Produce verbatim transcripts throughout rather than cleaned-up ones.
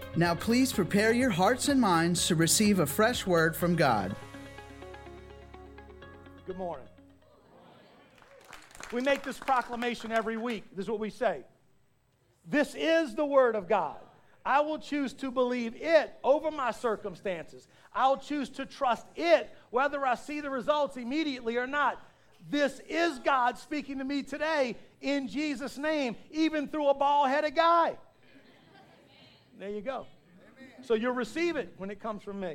Now please prepare your hearts and minds to receive a fresh word from God. Good morning. We make this proclamation every week. This is what we say. This is the word of God. I will choose to believe it over my circumstances. I'll choose to trust it whether I see the results immediately or not. This is God speaking to me today in Jesus' name, even through a bald-headed guy. There you go. So you'll receive it when it comes from me.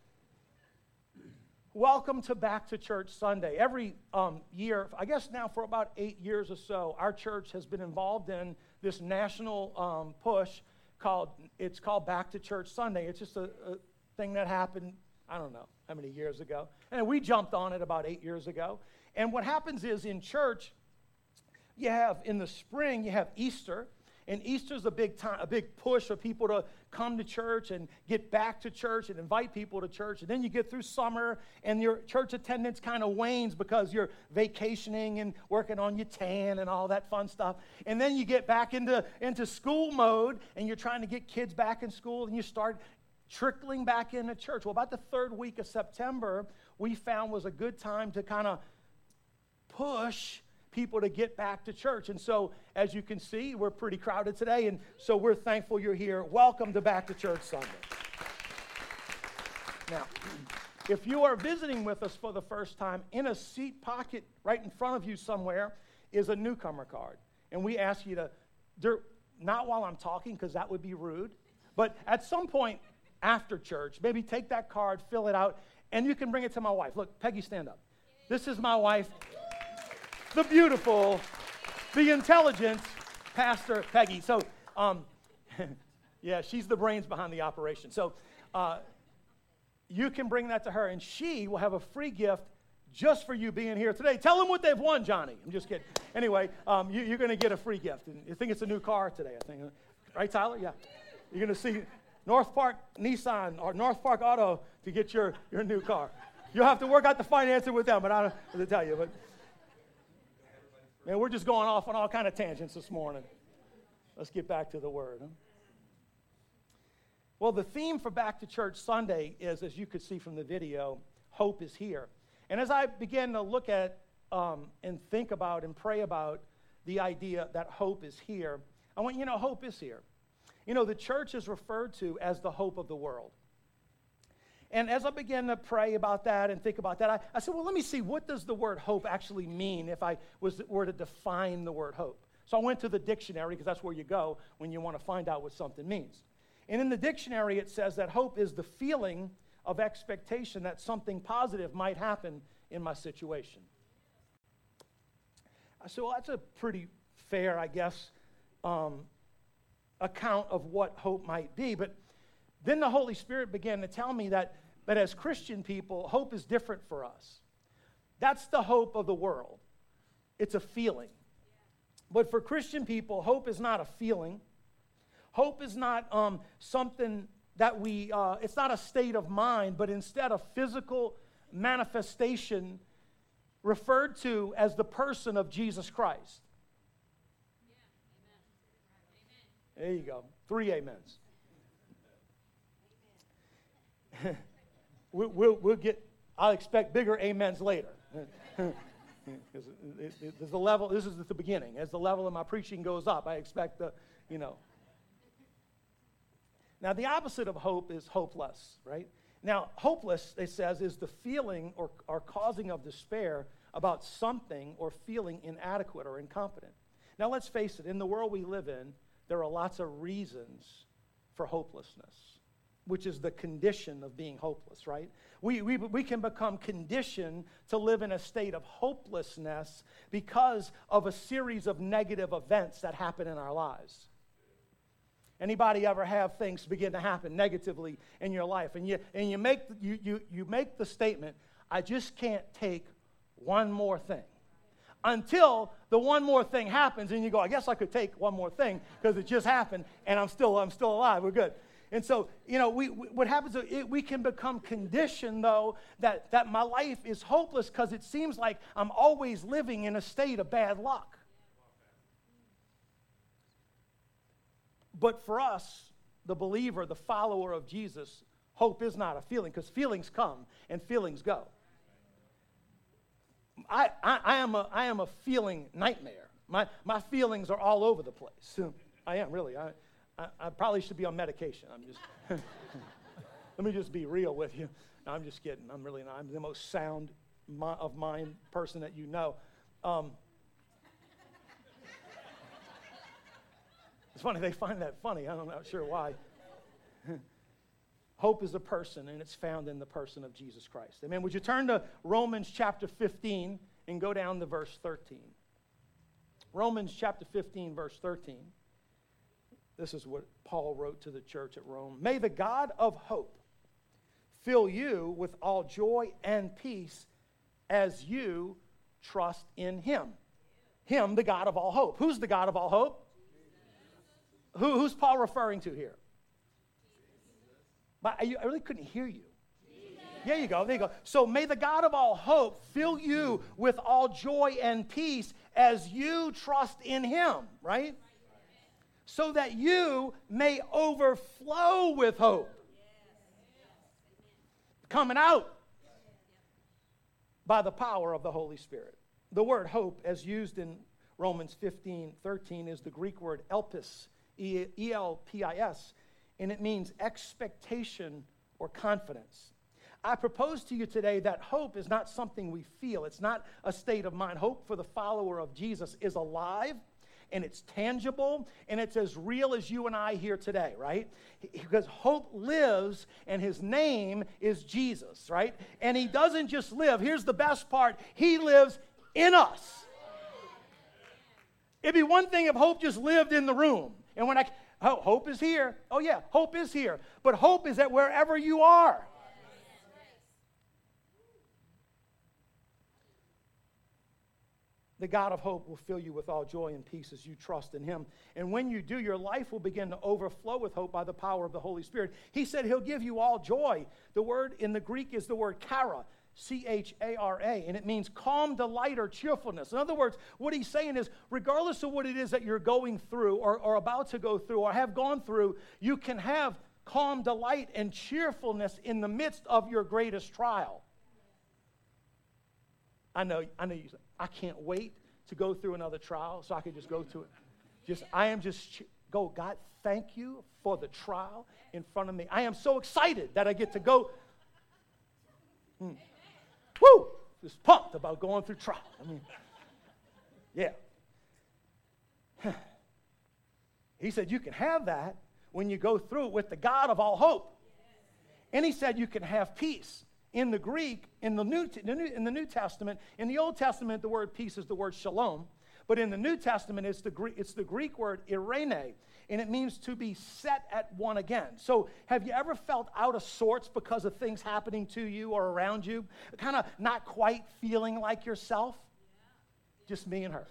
Welcome to Back to Church Sunday. Every um, year, I guess now for about eight years or so, our church has been involved in this national um, push called, it's called Back to Church Sunday. It's just a, a thing that happened, I don't know how many years ago. And we jumped on it about eight years ago. And what happens is in church, you have, in the spring, you have Easter. And Easter's a big time, a big push for people to come to church and get back to church and invite people to church. And then you get through summer and your church attendance kind of wanes because you're vacationing and working on your tan and all that fun stuff. And then you get back into, into school mode and you're trying to get kids back in school and you start trickling back into church. Well, about the third week of September, we found was a good time to kind of push people to get back to church. And so, as you can see, we're pretty crowded today, and so we're thankful you're here. Welcome to Back to Church Sunday. Now, if you are visiting with us for the first time, in a seat pocket right in front of you somewhere is a newcomer card. And we ask you to, not while I'm talking, because that would be rude, but at some point after church, maybe take that card, fill it out, and you can bring it to my wife. Look, Peggy, stand up. This is my wife, the beautiful, the intelligent Pastor Peggy. So, um, yeah, she's the brains behind the operation. So, uh, you can bring that to her, and she will have a free gift just for you being here today. Tell them what they've won, Johnny. I'm just kidding. Anyway, um, you, you're going to get a free gift. And you think it's a new car today, I think. Right, Tyler? Yeah. You're going to see North Park Nissan or North Park Auto to get your, your new car. You'll have to work out the financing with them, but I don't know what to tell you. But man, we're just going off on all kind of tangents this morning. Let's get back to the Word. Huh? Well, the theme for Back to Church Sunday is, as you could see from the video, hope is here. And as I began to look at um, and think about and pray about the idea that hope is here, I went, you know, hope is here. You know, the church is referred to as the hope of the world. And as I began to pray about that and think about that, I, I said, well, let me see, what does the word hope actually mean if I was were to define the word hope? So I went to the dictionary, because that's where you go when you want to find out what something means. And in the dictionary, it says that hope is the feeling of expectation that something positive might happen in my situation. I said, well, that's a pretty fair, I guess, um, account of what hope might be. But then the Holy Spirit began to tell me that But as Christian people, hope is different for us. That's the hope of the world. It's a feeling. But for Christian people, hope is not a feeling. Hope is not um, something that we, uh, it's not a state of mind, but instead a physical manifestation referred to as the person of Jesus Christ. Yeah. Amen. There you go. Three amens. We'll, we'll, we'll get, I'll expect bigger amens later. There's a level, this is at the beginning. As the level of my preaching goes up, I expect the, you know. Now, the opposite of hope is hopeless, right? Now, hopeless, it says, is the feeling or, or causing of despair about something or feeling inadequate or incompetent. Now, let's face it, in the world we live in, there are lots of reasons for hopelessness, which is the condition of being hopeless, right? We, we, we can become conditioned to live in a state of hopelessness because of a series of negative events that happen in our lives. Anybody ever have things begin to happen negatively in your life? And you and you make you you you make the statement, I just can't take one more thing. Until the one more thing happens and you go, I guess I could take one more thing because it just happened and I'm still I'm still alive. We're good. And so, you know, we, we what happens is it, we can become conditioned, though, that, that my life is hopeless because it seems like I'm always living in a state of bad luck. But for us, the believer, the follower of Jesus, hope is not a feeling, because feelings come and feelings go. I, I, I, am a, I am a feeling nightmare. My, my feelings are all over the place. I am, really. I, I, I probably should be on medication. I'm just, let me just be real with you. No, I'm just kidding. I'm really not. I'm the most sound mi- of mind person that you know. Um, it's funny, they find that funny. I'm not sure why. Hope is a person, and it's found in the person of Jesus Christ. Amen. Would you turn to Romans chapter fifteen and go down to verse thirteen? Romans chapter fifteen, verse thirteen. This is what Paul wrote to the church at Rome. May the God of hope fill you with all joy and peace as you trust in him. Him, the God of all hope. Who's the God of all hope? Who, who's Paul referring to here? But I, I really couldn't hear you. There you go, there you go. So may the God of all hope fill you with all joy and peace as you trust in him, right? So that you may overflow with hope. Coming out by the power of the Holy Spirit. The word hope, as used in Romans fifteen thirteen, is the Greek word elpis, E L P I S, and it means expectation or confidence. I propose to you today that hope is not something we feel. It's not a state of mind. Hope for the follower of Jesus is alive, and it's tangible, and it's as real as you and I here today, right? Because hope lives, and his name is Jesus, right? And he doesn't just live. Here's the best part. He lives in us. It'd be one thing if hope just lived in the room. And when I, oh, hope is here. Oh, yeah, hope is here. But hope is that wherever you are. The God of hope will fill you with all joy and peace as you trust in him. And when you do, your life will begin to overflow with hope by the power of the Holy Spirit. He said he'll give you all joy. The word in the Greek is the word chara, C H A R A, and it means calm delight or cheerfulness. In other words, what he's saying is, regardless of what it is that you're going through or, or about to go through or have gone through, you can have calm delight and cheerfulness in the midst of your greatest trial. I know, I know you say, I can't wait to go through another trial so I can just go to it. Just, I am just, go, God, thank you for the trial in front of me. I am so excited that I get to go. Hmm. Woo! Just pumped about going through trial. I mean, yeah. He said you can have that when you go through it with the God of all hope. And he said you can have peace. In the Greek, in the New, in the New Testament, in the Old Testament, the word peace is the word shalom. But in the New Testament, it's the Greek, it's the Greek word irene, and it means to be set at one again. So have you ever felt out of sorts because of things happening to you or around you? Kind of not quite feeling like yourself? Just me and her.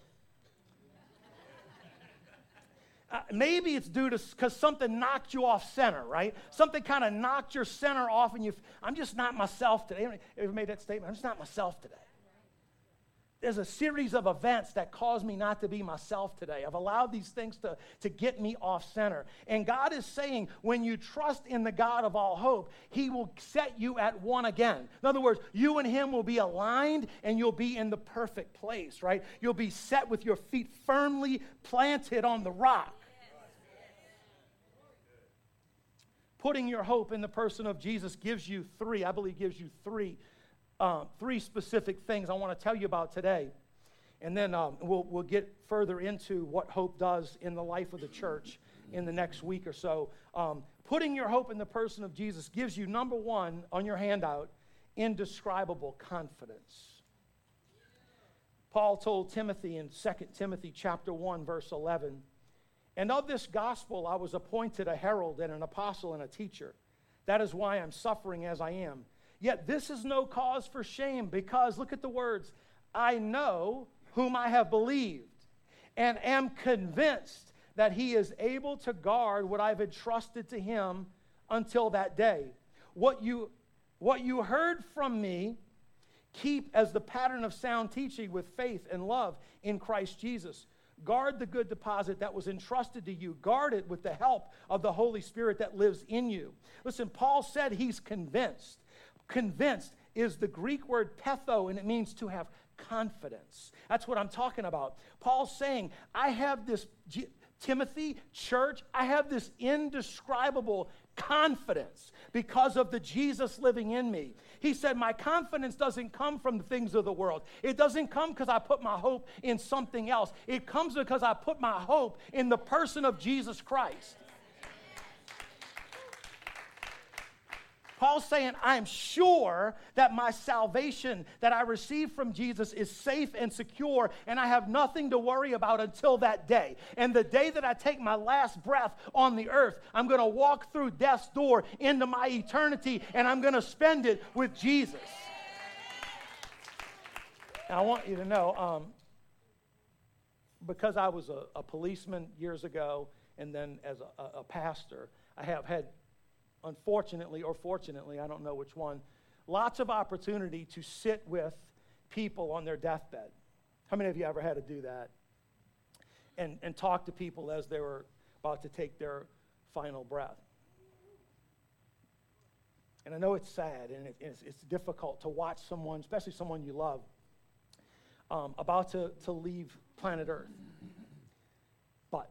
Uh, maybe it's due to because something knocked you off center, right? Something kind of knocked your center off, and you. I'm just not myself today. Ever made that statement? I'm just not myself today. There's a series of events that cause me not to be myself today. I've allowed these things to, to get me off center. And God is saying, when you trust in the God of all hope, he will set you at one again. In other words, you and him will be aligned, and you'll be in the perfect place, right? You'll be set with your feet firmly planted on the rock. Putting your hope in the person of Jesus gives you three, I believe gives you three Um, three specific things I want to tell you about today. And then um, we'll, we'll get further into what hope does in the life of the church in the next week or so. Um, putting your hope in the person of Jesus gives you, number one, on your handout, indescribable confidence. Paul told Timothy in Second Timothy chapter one, verse eleven, "And of this gospel I was appointed a herald and an apostle and a teacher. That is why I'm suffering as I am. Yet this is no cause for shame, because," look at the words, "I know whom I have believed, and am convinced that he is able to guard what I've entrusted to him until that day. What you, what you heard from me, keep as the pattern of sound teaching with faith and love in Christ Jesus. Guard the good deposit that was entrusted to you. Guard it with the help of the Holy Spirit that lives in you. Listen, Paul said he's convinced. Convinced is the Greek word petho, and it means to have confidence. That's what I'm talking about. Paul's saying, I have this, G- Timothy, church, I have this indescribable confidence because of the Jesus living in me. He said, my confidence doesn't come from the things of the world. It doesn't come because I put my hope in something else. It comes because I put my hope in the person of Jesus Christ. Paul's saying, I'm sure that my salvation that I received from Jesus is safe and secure, and I have nothing to worry about until that day. And the day that I take my last breath on the earth, I'm going to walk through death's door into my eternity, and I'm going to spend it with Jesus. And I want you to know, um, because I was a, a policeman years ago, and then as a, a pastor, I have had, unfortunately or fortunately, I don't know which one, lots of opportunity to sit with people on their deathbed. How many of you ever had to do that? And, and talk to people as they were about to take their final breath. And I know it's sad and it, it's, it's difficult to watch someone, especially someone you love, um, about to, to leave planet Earth. But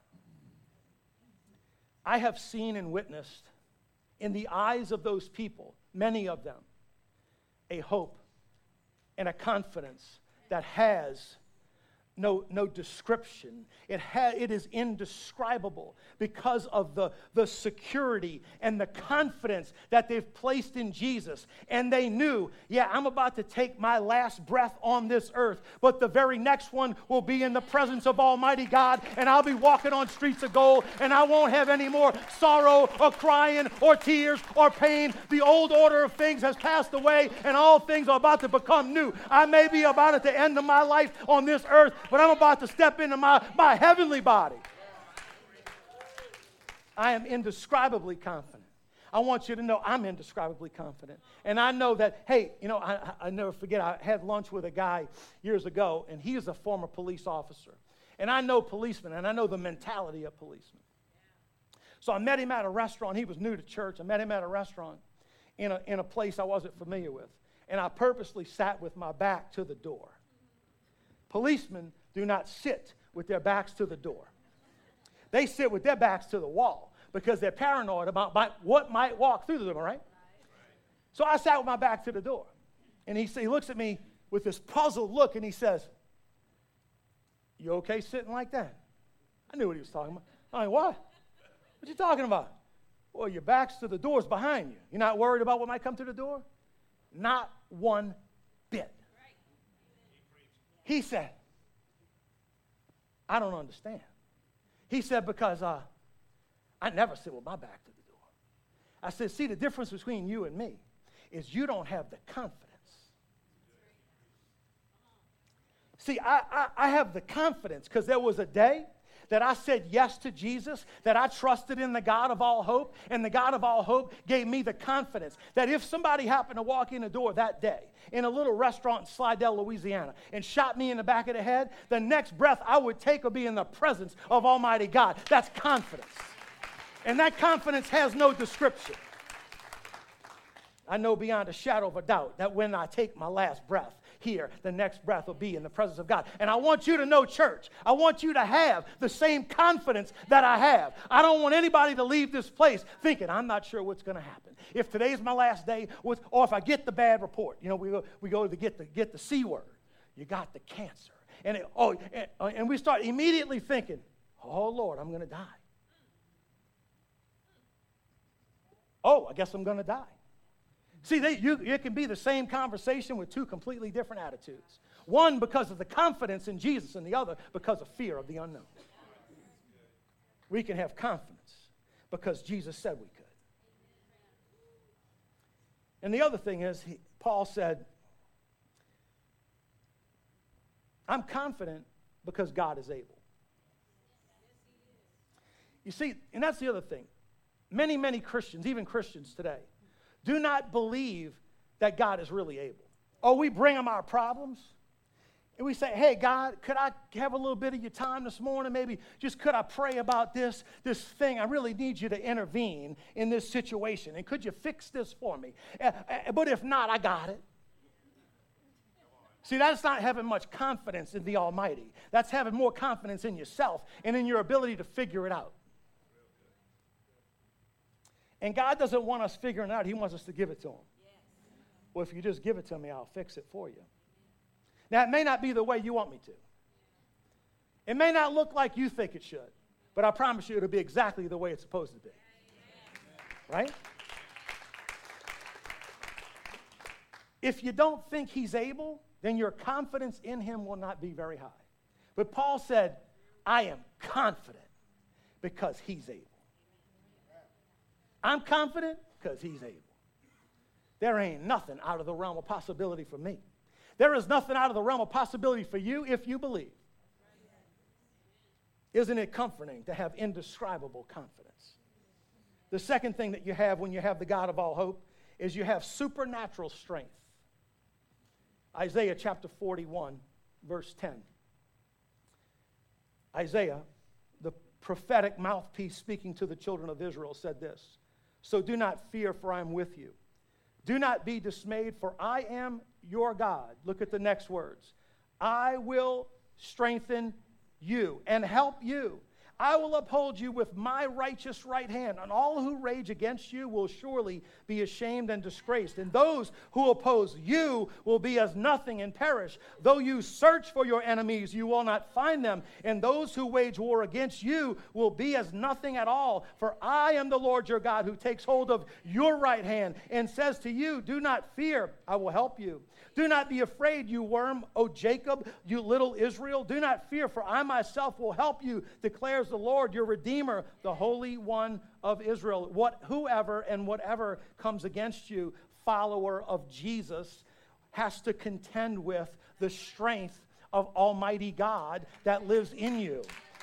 I have seen and witnessed in the eyes of those people, many of them, a hope and a confidence that has no, no description. It, ha- it is indescribable because of the, the security and the confidence that they've placed in Jesus. And they knew, yeah, I'm about to take my last breath on this earth, but the very next one will be in the presence of Almighty God, and I'll be walking on streets of gold, and I won't have any more sorrow or crying or tears or pain. The old order of things has passed away, and all things are about to become new. I may be about at the end of my life on this earth, but I'm about to step into my, my heavenly body. I am indescribably confident. I want you to know I'm indescribably confident. And I know that, hey, you know, I, I never forget, I had lunch with a guy years ago, and he is a former police officer. And I know policemen, and I know the mentality of policemen. So I met him at a restaurant. He was new to church. I met him at a restaurant in a, in a place I wasn't familiar with. And I purposely sat with my back to the door. Policemen do not sit with their backs to the door. They sit with their backs to the wall because they're paranoid about what might walk through them, right? So I sat with my back to the door. And he, he looks at me with this puzzled look, and he says, you okay sitting like that? I knew what he was talking about. I'm like, what? What you talking about? Well, your back's to the doors behind you. You're not worried about what might come to the door? Not one bit. He said, I don't understand. He said, because uh, I never sit with my back to the door. I said, see, the difference between you and me is you don't have the confidence. See, I, I, I have the confidence because there was a day that I said yes to Jesus, that I trusted in the God of all hope, and the God of all hope gave me the confidence that if somebody happened to walk in the door that day in a little restaurant in Slidell, Louisiana, and shot me in the back of the head, the next breath I would take would be in the presence of Almighty God. That's confidence. And that confidence has no description. I know beyond a shadow of a doubt that when I take my last breath here, the next breath will be in the presence of God. And I want you to know, church, I want you to have the same confidence that I have. I don't want anybody to leave this place thinking, I'm not sure what's going to happen. If today's my last day, or if I get the bad report, you know, we go, we go to get the, get the C word. You got the cancer. And, it, oh, and, and we start immediately thinking, oh, Lord, I'm going to die. Oh, I guess I'm going to die. See, they, you, it can be the same conversation with two completely different attitudes. One because of the confidence in Jesus, and the other because of fear of the unknown. We can have confidence because Jesus said we could. And the other thing is, he, Paul said, I'm confident because God is able. You see, and that's the other thing. Many, many Christians, even Christians today, do not believe that God is really able. Oh, we bring him our problems, And we say, hey, God, could I have a little bit of your time this morning? Maybe just could I pray about this, this thing? I really need you to intervene in this situation. And could you fix this for me? Uh, uh, but if not, I got it. See, that's not having much confidence in the Almighty. That's having more confidence in yourself and in your ability to figure it out. And God doesn't want us figuring it out. He wants us to give it to him. Well, if you just give it to me, I'll fix it for you. Now, it may not be the way you want me to. It may not look like you think it should, but I promise you it'll be exactly the way it's supposed to be. Right? If you don't think he's able, then your confidence in him will not be very high. But Paul said, I am confident because he's able. I'm confident because he's able. There ain't nothing out of the realm of possibility for me. There is nothing out of the realm of possibility for you if you believe. Isn't it comforting to have indescribable confidence? The second thing that you have when you have the God of all hope is you have supernatural strength. Isaiah chapter forty-one, verse ten. Isaiah, the prophetic mouthpiece speaking to the children of Israel, said this, so do not fear, for I am with you. Do not be dismayed, for I am your God. Look at the next words. I will strengthen you and help you. I will uphold you with my righteous right hand, and all who rage against you will surely be ashamed and disgraced. And those who oppose you will be as nothing and perish. Though you search for your enemies, you will not find them. And those who wage war against you will be as nothing at all. For I am the Lord your God, who takes hold of your right hand and says to you, do not fear, I will help you. Do not be afraid, you worm, O Jacob, you little Israel. Do not fear, for I myself will help you, declares the Lord, your Redeemer, the Holy One of Israel. What, whoever and whatever comes against you, follower of Jesus, has to contend with the strength of Almighty God that lives in you.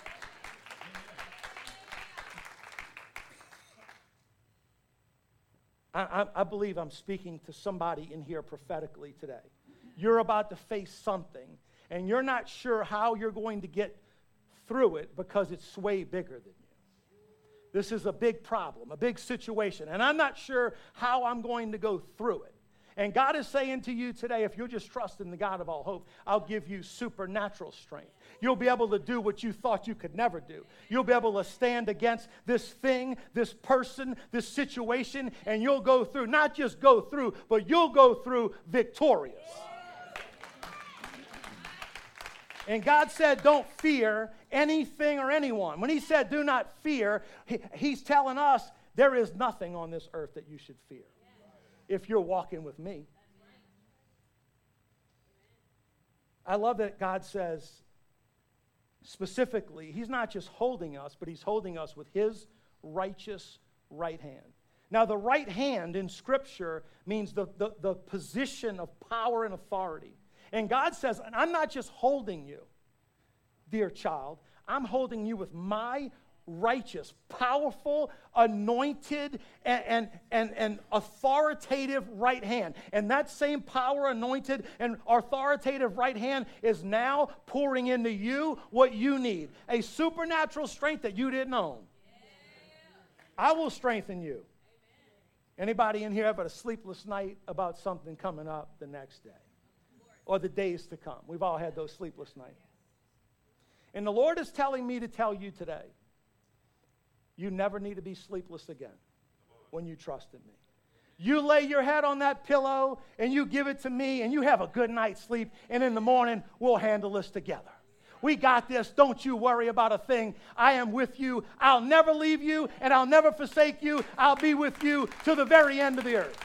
I, I believe I'm speaking to somebody in here prophetically today. You're about to face something, and you're not sure how you're going to get through it because it's way bigger than you. This is a big problem, a big situation, and I'm not sure how I'm going to go through it. And God is saying to you today, if you'll just trust in the God of all hope, I'll give you supernatural strength. You'll be able to do what you thought you could never do. You'll be able to stand against this thing, this person, this situation, and you'll go through, not just go through, but you'll go through victorious. And God said, don't fear anything or anyone. When he said, do not fear, he, he's telling us there is nothing on this earth that you should fear. If you're walking with me. I love that God says specifically, he's not just holding us, but he's holding us with his righteous right hand. Now, the right hand in Scripture means the, the, the position of power and authority. And God says, I'm not just holding you, dear child, I'm holding you with my righteous, powerful, anointed, and, and, and, and authoritative right hand. And that same power, anointed, and authoritative right hand is now pouring into you what you need. A supernatural strength that you didn't own. I will strengthen you. Anybody in here have a sleepless night about something coming up the next day? Or the days to come? We've all had those sleepless nights. And the Lord is telling me to tell you today, you never need to be sleepless again when you trust in me. You lay your head on that pillow and you give it to me and you have a good night's sleep, and in the morning we'll handle this together. We got this. Don't you worry about a thing. I am with you. I'll never leave you and I'll never forsake you. I'll be with you to the very end of the earth.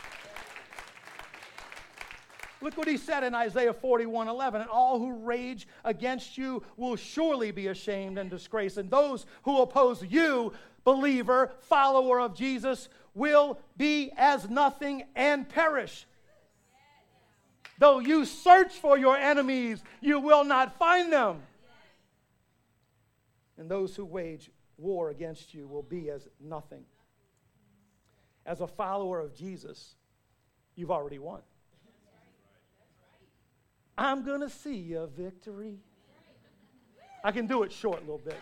Look what he said in Isaiah forty-one eleven. And all who rage against you will surely be ashamed and disgraced. And those who oppose you, believer, follower of Jesus, will be as nothing and perish. Though you search for your enemies, you will not find them. And those who wage war against you will be as nothing. As a follower of Jesus, you've already won. I'm going to see a victory. I can do it short a little bit.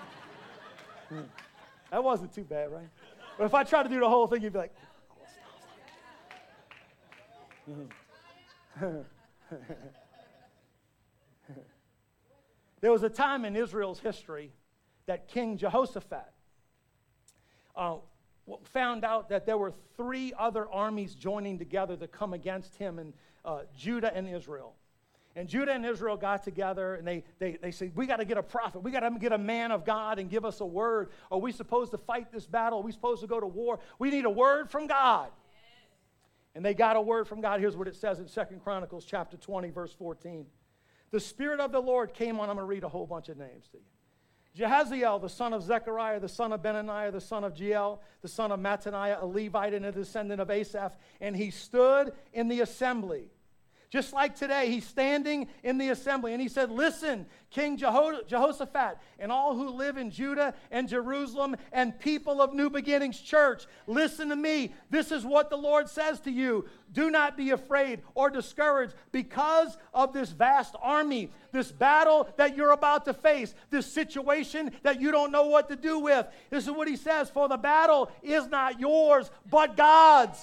That wasn't too bad, right? But if I try to do the whole thing, you'd be like, oh, there was a time in Israel's history that King Jehoshaphat uh, found out that there were three other armies joining together to come against him in uh, Judah and Israel. And Judah and Israel got together, and they, they, they said, we got to get a prophet. We got to get a man of God and give us a word. Are we supposed to fight this battle? Are we supposed to go to war? We need a word from God. And they got a word from God. Here's what it says in Second Chronicles chapter twenty, verse fourteen. The Spirit of the Lord came on. I'm going to read a whole bunch of names to you. Jehaziel, the son of Zechariah, the son of Benaniah, the son of Jeiel, the son of Mattaniah, a Levite and a descendant of Asaph. And he stood in the assembly. Just like today, he's standing in the assembly, and he said, listen, King Jeho- Jehoshaphat, and all who live in Judah and Jerusalem, and people of New Beginnings Church, listen to me. This is what the Lord says to you. Do not be afraid or discouraged because of this vast army, this battle that you're about to face, this situation that you don't know what to do with. This is what he says, for the battle is not yours, but God's.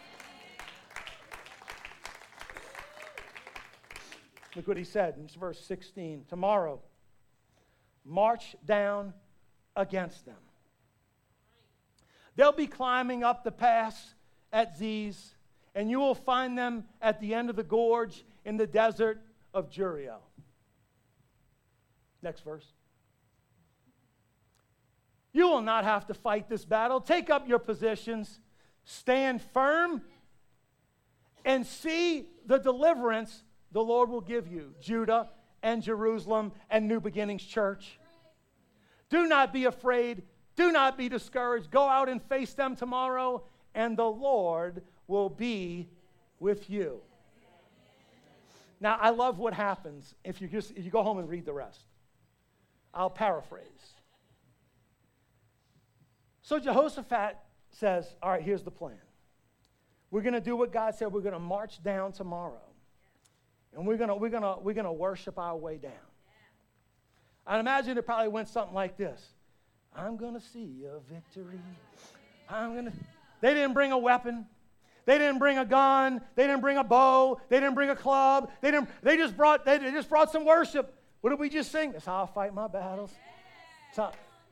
Look what he said in verse sixteen. Tomorrow, march down against them. They'll be climbing up the pass at Ziz, and you will find them at the end of the gorge in the desert of Jeriel. Next verse. You will not have to fight this battle. Take up your positions, stand firm, and see the deliverance the Lord will give you, Judah and Jerusalem and New Beginnings Church. Do not be afraid. Do not be discouraged. Go out and face them tomorrow, and the Lord will be with you. Now, I love what happens if you just if you go home and read the rest. I'll paraphrase. So Jehoshaphat says, all right, here's the plan. We're going to do what God said. We're going to march down tomorrow. And we're gonna we're gonna we're gonna worship our way down. I imagine it probably went something like this: I'm gonna see a victory. I'm gonna. They didn't bring a weapon. They didn't bring a gun. They didn't bring a bow. They didn't bring a club. They didn't. They just brought. They just brought some worship. What did we just sing? That's how I fight my battles. How,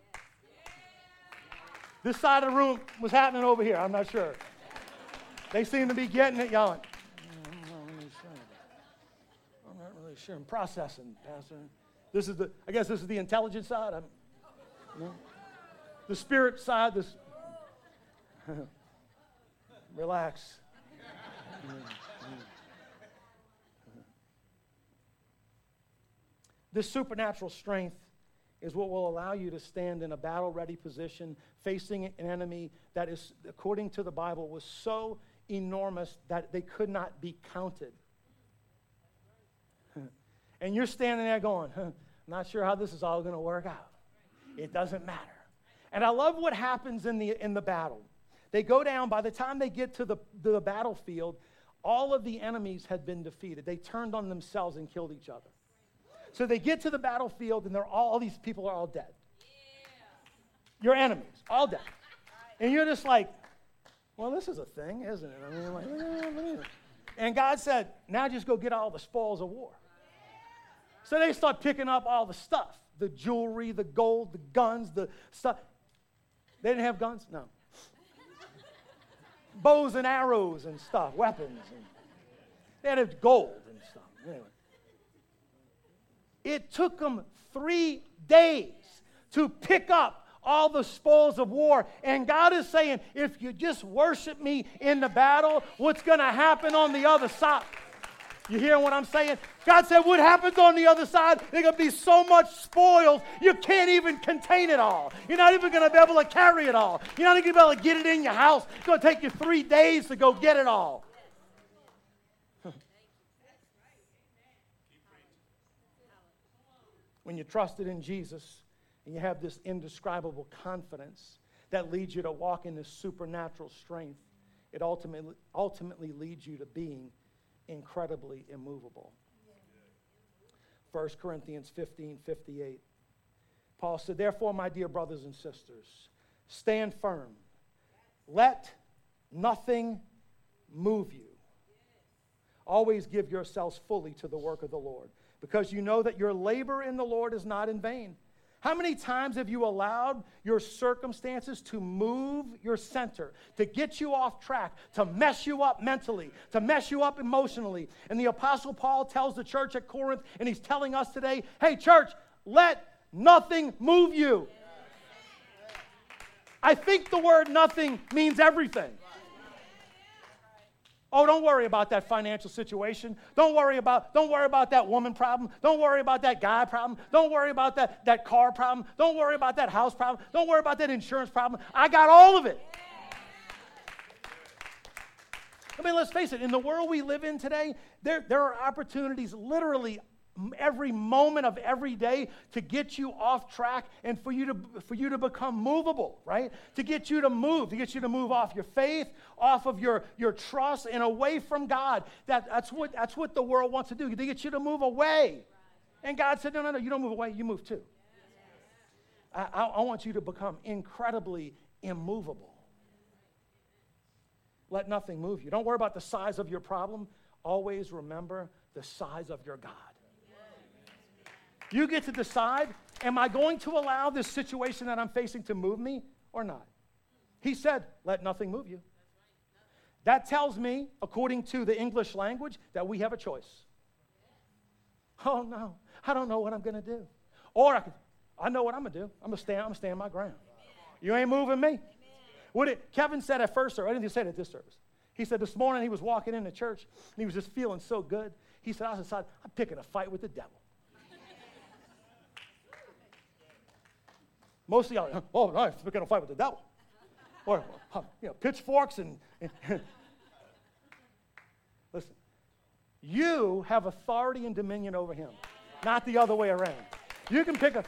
this side of the room was happening over here. I'm not sure. They seem to be getting it, yelling. Sure, I'm processing, Pastor. This is the, I guess this is the intelligent side. I'm, you know, the spirit side, this, relax. This supernatural strength is what will allow you to stand in a battle-ready position, facing an enemy that is, according to the Bible, was so enormous that they could not be counted. And you're standing there going, huh, not sure how this is all going to work out. It doesn't matter. And I love what happens in the in the battle. They go down, by the time they get to the, to the battlefield, all of the enemies had been defeated. They turned on themselves and killed each other. So they get to the battlefield, and they're all, all these people are all dead. Your enemies, all dead. And you're just like, well, this is a thing, isn't it? I mean, like, eh, and God said, now just go get all the spoils of war. So they start picking up all the stuff, the jewelry, the gold, the guns, the stuff. They didn't have guns? No. Bows and arrows and stuff, weapons. And they had gold and stuff. Anyway. It took them three days to pick up all the spoils of war. And God is saying, if you just worship me in the battle, what's going to happen on the other side? You hear what I'm saying? God said what happens on the other side, there's going to be so much spoils, you can't even contain it all. You're not even going to be able to carry it all. You're not even going to be able to get it in your house. It's going to take you three days to go get it all. When you trusted in Jesus and you have this indescribable confidence that leads you to walk in this supernatural strength, it ultimately, ultimately leads you to being incredibly immovable. First Corinthians fifteen fifty-eight. Paul said, therefore, my dear brothers and sisters, stand firm. Let nothing move you. Always give yourselves fully to the work of the Lord, because you know that your labor in the Lord is not in vain. How many times have you allowed your circumstances to move your center, to get you off track, to mess you up mentally, to mess you up emotionally? And the Apostle Paul tells the church at Corinth, and he's telling us today, hey, church, let nothing move you. I think the word nothing means everything. Oh, don't worry about that financial situation. Don't worry about, don't worry about that woman problem. Don't worry about that guy problem. Don't worry about that, that car problem. Don't worry about that house problem. Don't worry about that insurance problem. I got all of it. I mean, let's face it, in the world we live in today, there, there are opportunities literally every moment of every day to get you off track and for you to for you to become movable, right? To get you to move, to get you to move off your faith, off of your, your trust, and away from God. That, that's what that's what the world wants to do, to get you to move away. And God said, no, no, no, you don't move away, you move too. I, I, I want you to become incredibly immovable. Let nothing move you. Don't worry about the size of your problem. Always remember the size of your God. You get to decide, am I going to allow this situation that I'm facing to move me or not? He said, let nothing move you. That tells me, according to the English language, that we have a choice. Oh, no, I don't know what I'm going to do. Or I, could, I know what I'm going to do. I'm going to stand, I'm going to stand my ground. You ain't moving me. What it, Kevin said at first, or I didn't say it at this service. He said this morning he was walking into church, and he was just feeling so good. He said, I decided, I'm picking a fight with the devil. Most of y'all, oh, nice, we're going to fight with the devil. Or, you know, pitchforks and, and listen, you have authority and dominion over him, not the other way around. You can pick a,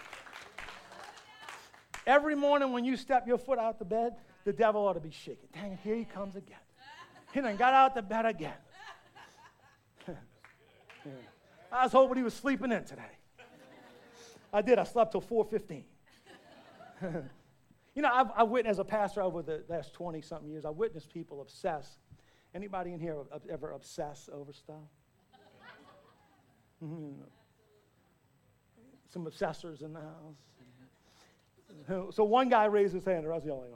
every morning when you step your foot out the bed, the devil ought to be shaking. Dang it, here he comes again. He done got out the bed again. Yeah. I was hoping he was sleeping in today. I did, I slept till four fifteen. You know, I've, I've witnessed, as a pastor over the last twenty-something years, I've witnessed people obsess. Anybody in here ever obsess over stuff? Mm-hmm. Some obsessors in the house. So one guy raised his hand, and I was yelling.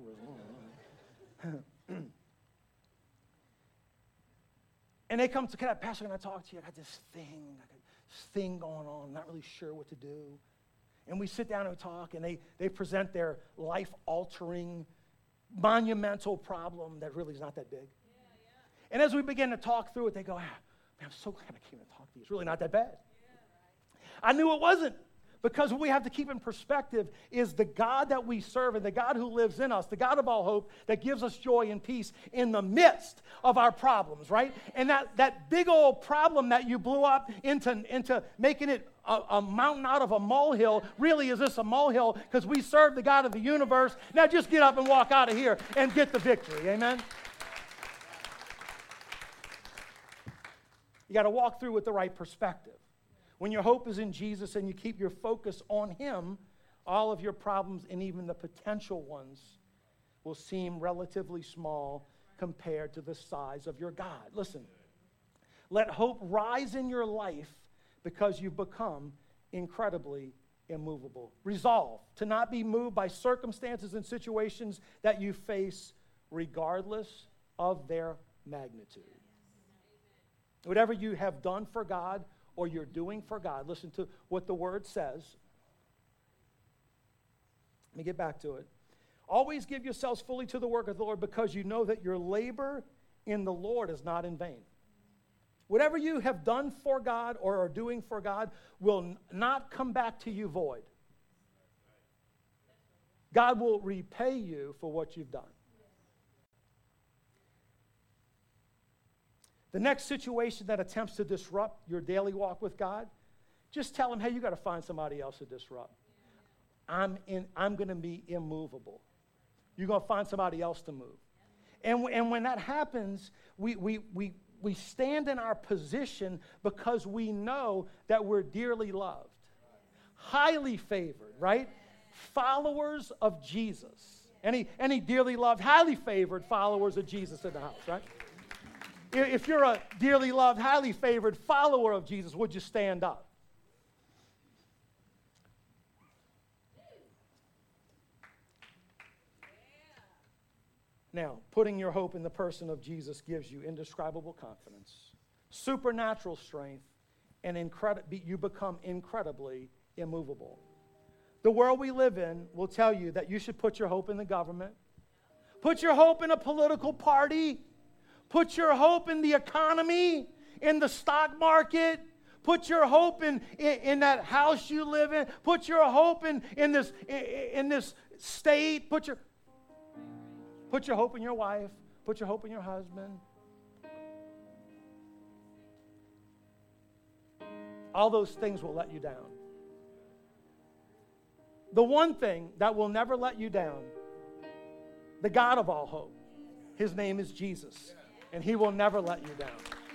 And they come to, can I, Pastor, can I talk to you? I got this thing, I got this thing going on. I'm not really sure what to do. And we sit down and we talk, and they, they present their life-altering, monumental problem that really is not that big. Yeah, yeah. And as we begin to talk through it, they go, ah, man, I'm so glad I came to talk to you. It's really not that bad. Yeah, right. I knew it wasn't, because what we have to keep in perspective is the God that we serve and the God who lives in us, the God of all hope that gives us joy and peace in the midst of our problems, right? And that, that big old problem that you blew up into, into making it a, a mountain out of a molehill, really is this a molehill because we serve the God of the universe. Now just get up and walk out of here and get the victory, amen? You got to walk through with the right perspective. When your hope is in Jesus and you keep your focus on him, all of your problems and even the potential ones will seem relatively small compared to the size of your God. Listen, let hope rise in your life because you've become incredibly immovable. Resolve to not be moved by circumstances and situations that you face regardless of their magnitude. Whatever you have done for God or you're doing for God, listen to what the word says. Let me get back to it. Always give yourselves fully to the work of the Lord because you know that your labor in the Lord is not in vain. Whatever you have done for God or are doing for God will not come back to you void. God will repay you for what you've done. The next situation that attempts to disrupt your daily walk with God, just tell him, hey, you got to find somebody else to disrupt. I'm in. I'm going to be immovable. You're going to find somebody else to move. And, and when that happens, we, we, we, we stand in our position because we know that we're dearly loved, highly favored, right? Followers of Jesus. Any, any dearly loved, highly favored followers of Jesus in the house, right? If you're a dearly loved, highly favored follower of Jesus, would you stand up? Now, putting your hope in the person of Jesus gives you indescribable confidence, supernatural strength, and incredi- you become incredibly immovable. The world we live in will tell you that you should put your hope in the government, put your hope in a political party, put your hope in the economy, in the stock market, put your hope in, in, in that house you live in, put your hope in, in, this, in, in this state, put your... Put your hope in your wife. Put your hope in your husband. All those things will let you down. The one thing that will never let you down, the God of all hope, his name is Jesus, and he will never let you down.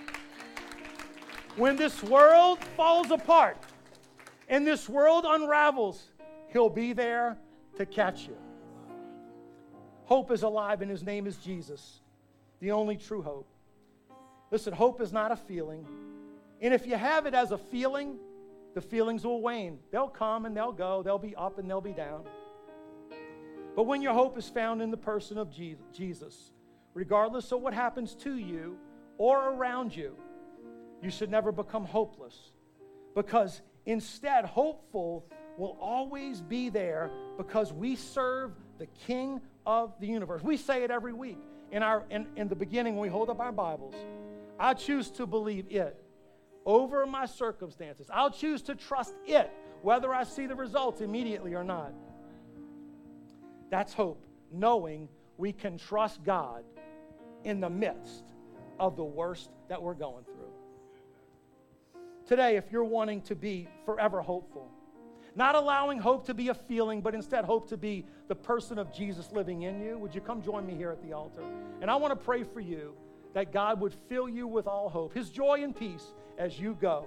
When this world falls apart and this world unravels, he'll be there to catch you. Hope is alive, and his name is Jesus, the only true hope. Listen, hope is not a feeling. And if you have it as a feeling, the feelings will wane. They'll come and they'll go. They'll be up and they'll be down. But when your hope is found in the person of Jesus, regardless of what happens to you or around you, you should never become hopeless. Because instead, hopeful will always be there because we serve the King of the universe. We say it every week. In, our, in, in the beginning, when we hold up our Bibles, I choose to believe it over my circumstances. I'll choose to trust it, whether I see the results immediately or not. That's hope, knowing we can trust God in the midst of the worst that we're going through. Today, if you're wanting to be forever hopeful, not allowing hope to be a feeling, but instead hope to be the person of Jesus living in you, would you come join me here at the altar? And I want to pray for you that God would fill you with all hope, his joy and peace as you go.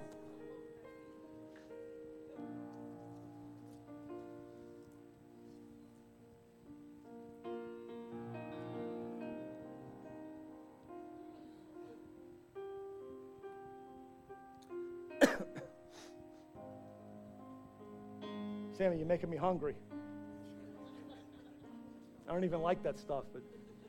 Sammy, you're making me hungry. I don't even like that stuff, but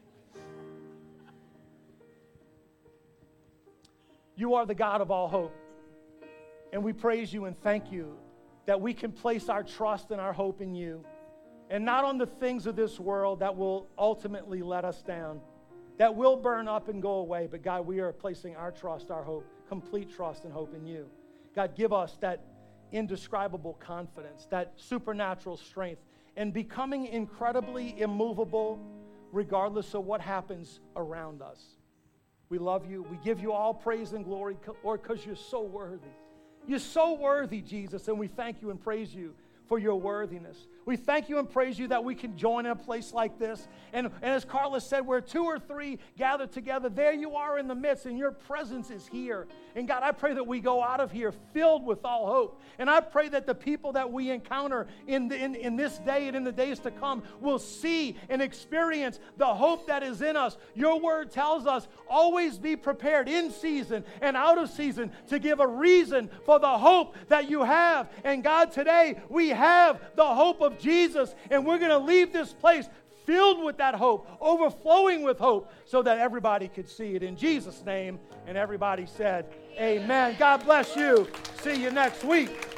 you are the God of all hope. And we praise you and thank you that we can place our trust and our hope in you, and not on the things of this world that will ultimately let us down, that will burn up and go away. But God, we are placing our trust, our hope, complete trust and hope in you. God, give us that indescribable confidence, that supernatural strength, and becoming incredibly immovable regardless of what happens around us. We love you. We give you all praise and glory, Lord, because you're so worthy. You're so worthy, Jesus, and we thank you and praise you for your worthiness. We thank you and praise you that we can join in a place like this. And, and as Carla said, where two or three gather together, there you are in the midst, and your presence is here. And God, I pray that we go out of here filled with all hope. And I pray that the people that we encounter in, the, in, in this day and in the days to come will see and experience the hope that is in us. Your word tells us, always be prepared in season and out of season to give a reason for the hope that you have. And God, today we have the hope of Jesus, and we're going to leave this place filled with that hope, overflowing with hope, so that everybody could see it. In Jesus' name, and everybody said, amen. God bless you. See you next week.